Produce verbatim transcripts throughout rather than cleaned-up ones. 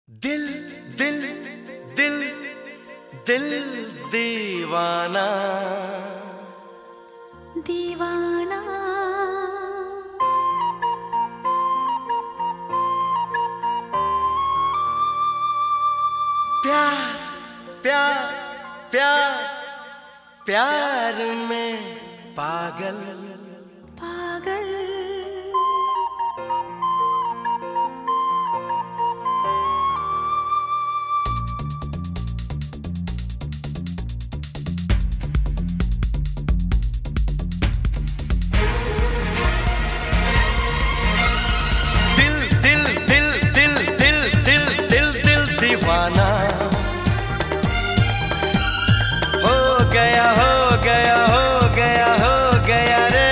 दिल दिल दिल दिल दीवाना दीवाना प्यार प्यार प्यार प्यार में पागल पागल दीवाना हो गया हो गया हो गया हो गया रे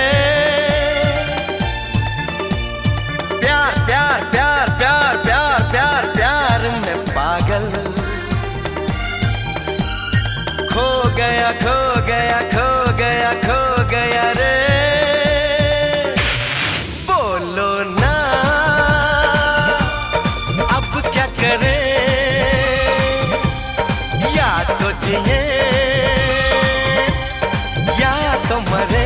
प्यार प्यार प्यार प्यार प्यार प्यार प्यार में पागल खो गया खो गया खो गया खो गया रे बोलो ना अब क्या करें तो जिए या तो मरे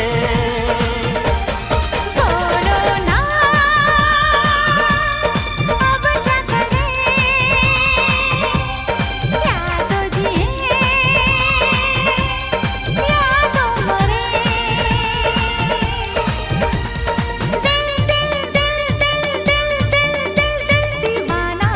बोलो ना अब क्या करें या तो जिए या तो मरे दिल दिल दिल दिल दिल दिल दिल दीवाना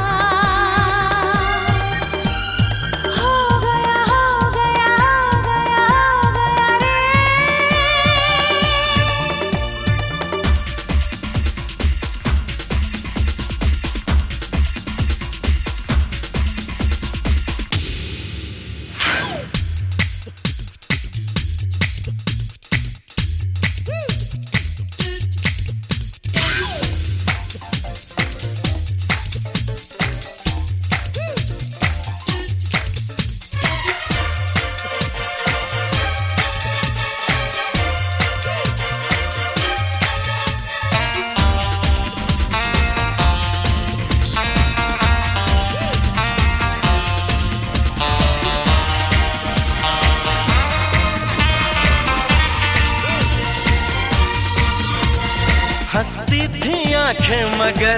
हंसती थी आंखें मगर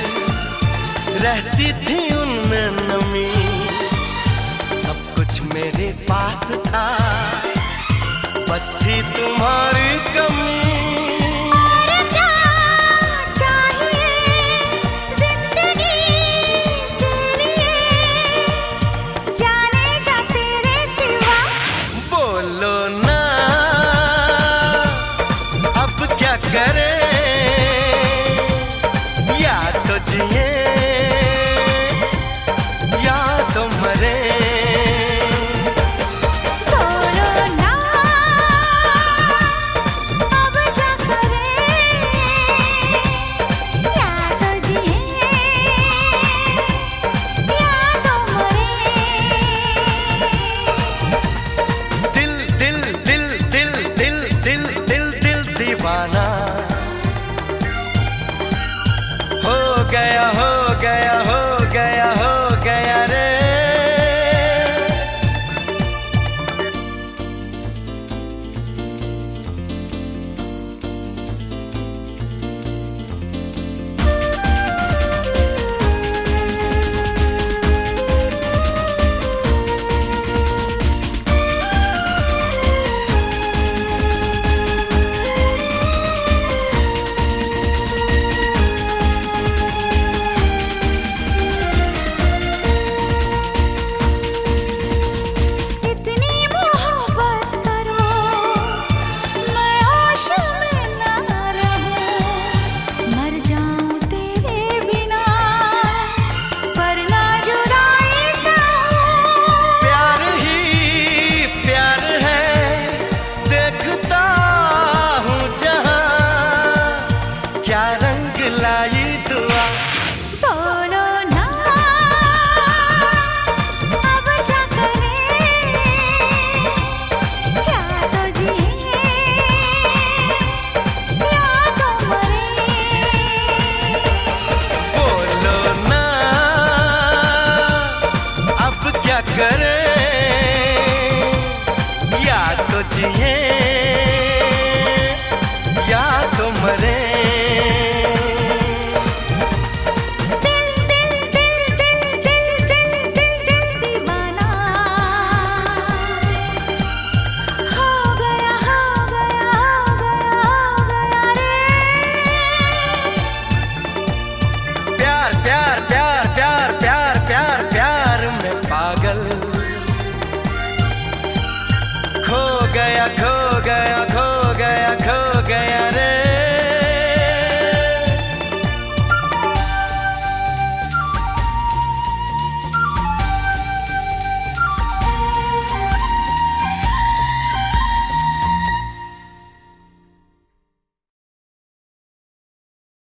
रहती थी उनमें नमी सब कुछ मेरे पास था बस थी तुम्हारी कमी